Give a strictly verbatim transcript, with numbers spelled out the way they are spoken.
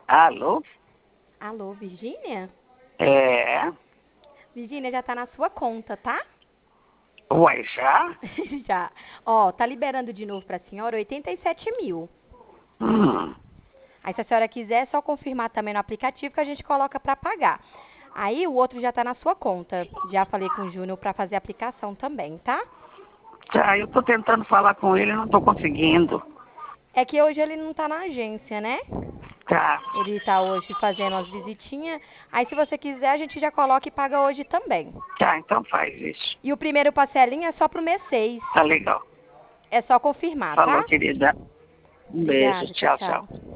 Alô? Alô, Virgínia? É? Virgínia, já tá na sua conta, tá? Uai, já? Já. Ó, tá liberando de novo pra senhora oitenta e sete mil. Hum, Aí, se a senhora quiser, é só confirmar também no aplicativo que a gente coloca pra pagar. Aí, o outro já tá na sua conta. Já falei com o Júnior pra fazer a aplicação também, tá? tá, eu tô tentando falar com ele, não tô conseguindo. É que hoje ele não tá na agência, né? Tá, Ele tá hoje fazendo umas visitinhas. Aí, se você quiser, a gente já coloca e paga hoje também. tá, então faz isso. E o primeiro parcelinho é só pro mês seis. Tá legal. É só confirmar, Falou, tá? querida. Um beijo, Obrigada, tchau, tchau, tchau. tchau.